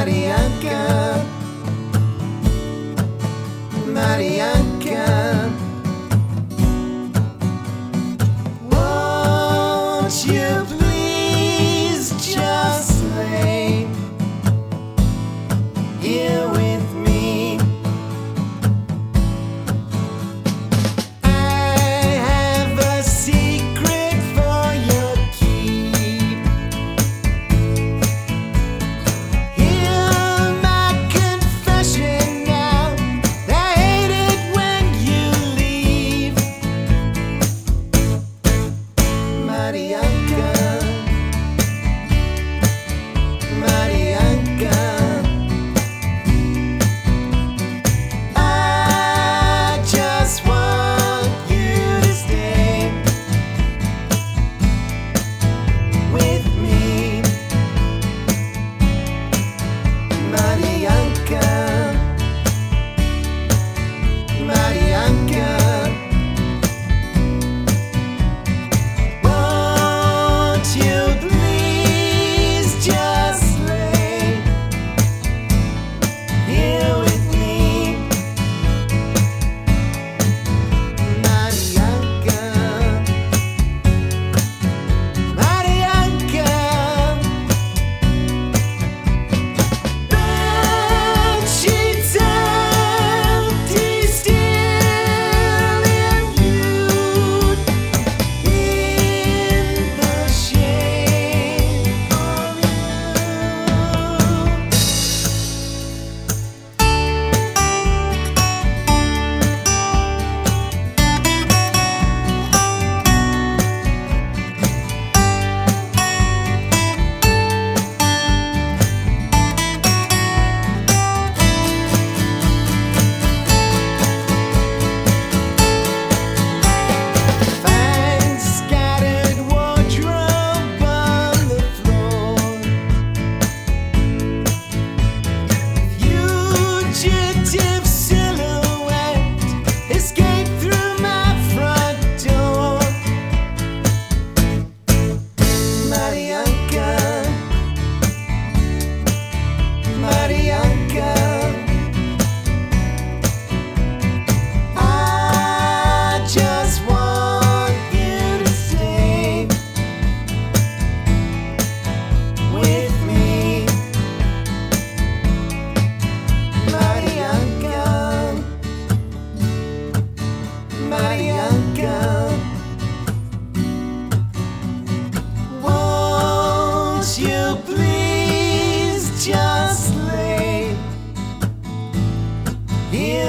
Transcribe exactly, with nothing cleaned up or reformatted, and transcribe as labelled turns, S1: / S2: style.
S1: Marianka, Marianka, won't you please just lay here with me? I have a secret for your keep. Hear my confession now. I hate it when you leave. Marianka, Marianka, I just want you to stay with me. Marianka, Marianka, won't you please just lay here with me? Marianka, Marianka, bed sheets empty still imbued in the shade of you. Find scattered wardrobe on the floor. Fugitive silhouette escape through my front door. Marianka, Marianka, I just want you to stay with me. Marianka, Marianka, won't you please just lay here